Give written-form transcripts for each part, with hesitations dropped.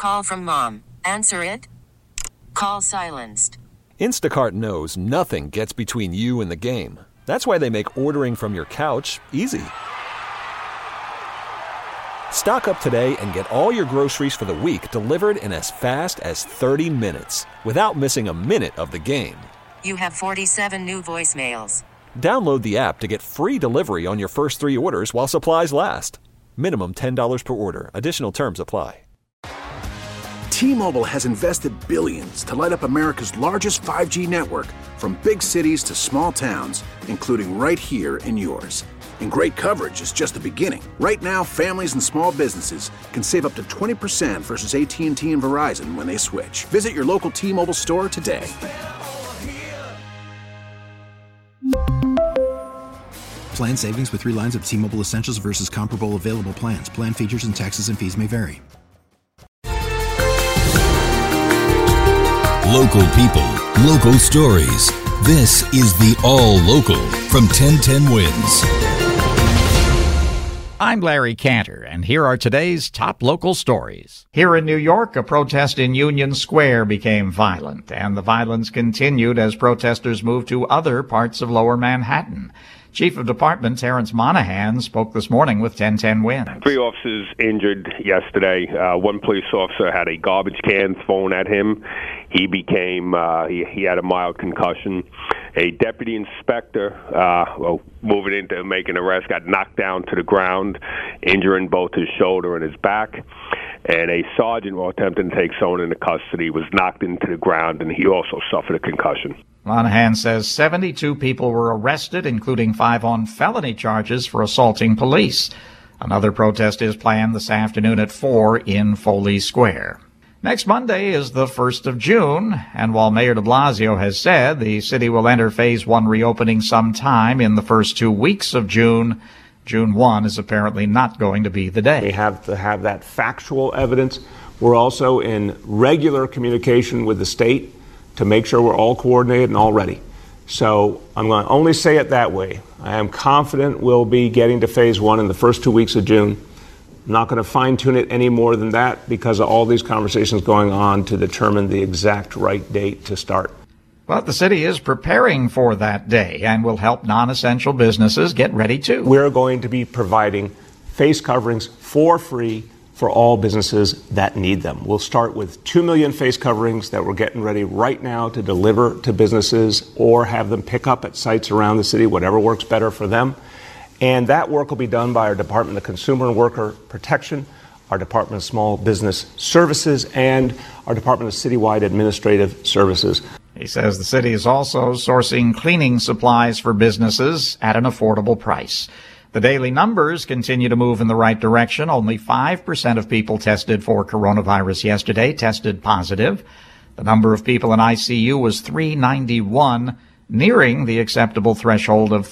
call from mom. Answer it. Call silenced. Instacart knows nothing gets between you and the game. That's why they make ordering from your couch easy. Stock up today and get all your groceries for the week delivered in as fast as 30 minutes without missing a minute of the game. You have 47 new voicemails. Download the app to get free delivery on your first 3 orders while supplies last. Minimum $10 per order. Additional terms apply. T-Mobile has invested billions to light up America's largest 5G network, from big cities to small towns, including right here in yours. And great coverage is just the beginning. Right now, families and small businesses can save up to 20% versus AT&T and Verizon when they switch. Visit your local T-Mobile store today. Plan savings with 3 lines of T-Mobile Essentials versus comparable available plans. Plan features and taxes and fees may vary. Local people, local stories. This is the All Local from 1010 Wins. I'm Larry Cantor, and here are today's top local stories. Here in New York, a protest in Union Square became violent, and the violence continued as protesters moved to other parts of Lower Manhattan. Chief of Department Terrence Monahan spoke this morning with 1010 Wins. 3 officers injured yesterday. One police officer had a garbage can thrown at him. He had a mild concussion. A deputy inspector, moving in to make an arrest, got knocked down to the ground, injuring both his shoulder and his back. And a sergeant, while attempting to take someone into custody, was knocked into the ground, and he also suffered a concussion. Monahan says 72 people were arrested, including 5 on felony charges for assaulting police. Another protest is planned this afternoon at 4 in Foley Square. Next Monday is the 1st of June, and while Mayor de Blasio has said the city will enter Phase 1 reopening sometime in the first 2 weeks of June, June 1 is apparently not going to be the day. We have to have that factual evidence. We're also in regular communication with the state to make sure we're all coordinated and all ready. So I'm going to only say it that way. I am confident we'll be getting to Phase 1 in the first 2 weeks of June. I'm not going to fine-tune it any more than that because of all these conversations going on to determine the exact right date to start. But the city is preparing for that day and will help non-essential businesses get ready too. We're going to be providing face coverings for free for all businesses that need them. We'll start with 2 million face coverings that we're getting ready right now to deliver to businesses or have them pick up at sites around the city, whatever works better for them. And that work will be done by our Department of Consumer and Worker Protection, our Department of Small Business Services, and our Department of Citywide Administrative Services. He says the city is also sourcing cleaning supplies for businesses at an affordable price. The daily numbers continue to move in the right direction. Only 5% of people tested for coronavirus yesterday tested positive. The number of people in ICU was 391, nearing the acceptable threshold of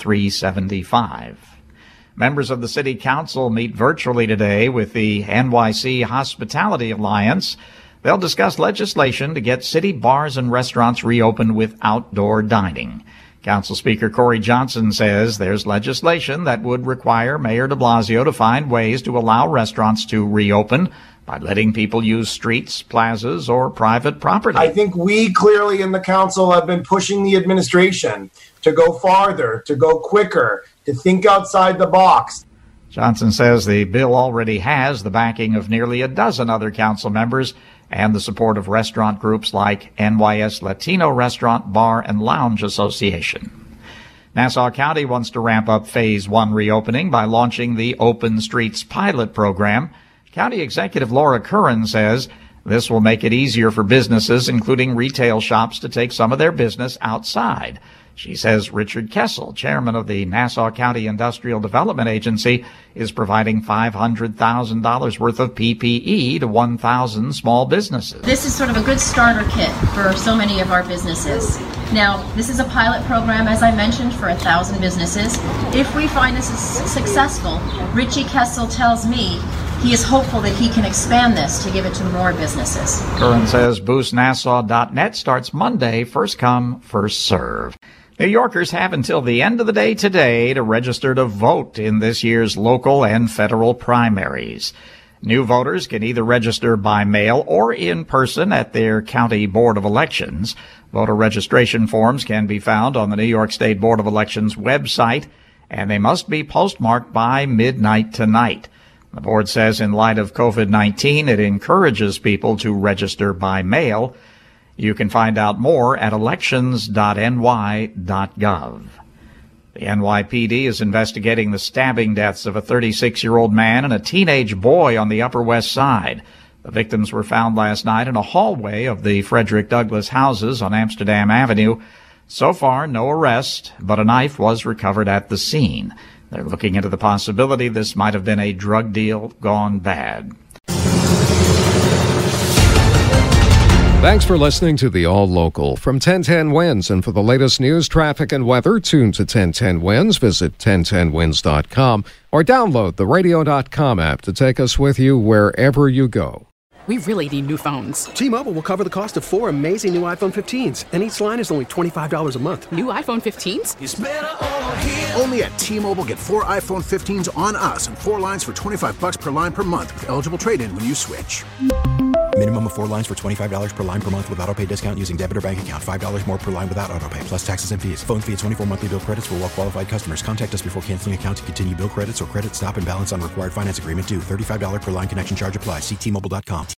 375. Members of the City Council meet virtually today with the NYC Hospitality Alliance. They'll discuss legislation to get city bars and restaurants reopened with outdoor dining. Council Speaker Corey Johnson says there's legislation that would require Mayor de Blasio to find ways to allow restaurants to reopen by letting people use streets, plazas, or private property. I think we clearly in the council have been pushing the administration to go farther, to go quicker, to think outside the box. Johnson says the bill already has the backing of nearly a dozen other council members and the support of restaurant groups like NYS Latino Restaurant, Bar, and Lounge Association. Nassau County wants to ramp up Phase 1 reopening by launching the Open Streets pilot program. County Executive Laura Curran says this will make it easier for businesses, including retail shops, to take some of their business outside. She says Richard Kessel, chairman of the Nassau County Industrial Development Agency, is providing $500,000 worth of PPE to 1,000 small businesses. This is sort of a good starter kit for so many of our businesses. Now, this is a pilot program, as I mentioned, for 1,000 businesses. If we find this is successful, Richie Kessel tells me he is hopeful that he can expand this to give it to more businesses. Curran says BoostNassau.net starts Monday, first come, first serve. New Yorkers have until the end of the day today to register to vote in this year's local and federal primaries. New voters can either register by mail or in person at their county board of elections. Voter registration forms can be found on the New York State Board of Elections website, and they must be postmarked by midnight tonight. The board says in light of COVID-19, it encourages people to register by mail. You can find out more at elections.ny.gov. The NYPD is investigating the stabbing deaths of a 36-year-old man and a teenage boy on the Upper West Side. The victims were found last night in a hallway of the Frederick Douglass houses on Amsterdam Avenue. So far, no arrest, but a knife was recovered at the scene. They're looking into the possibility this might have been a drug deal gone bad. Thanks for listening to the All Local from 1010 Winds. And for the latest news, traffic, and weather, tune to 1010 Winds. Visit 1010winds.com or download the radio.com app to take us with you wherever you go. We really need new phones. T-Mobile will cover the cost of 4 amazing new iPhone 15s, and each line is only $25 a month. New iPhone 15s? It's better over here. Only at T-Mobile, get 4 iPhone 15s on us and 4 lines for $25 per line per month with eligible trade-in when you switch. Minimum of 4 lines for $25 per line per month with autopay discount using debit or bank account. $5 more per line without autopay, plus taxes and fees. Phone fee at 24 monthly bill credits for well-qualified customers. Contact us before canceling account to continue bill credits or credit stop and balance on required finance agreement due. $35 per line connection charge applies. See T-Mobile.com.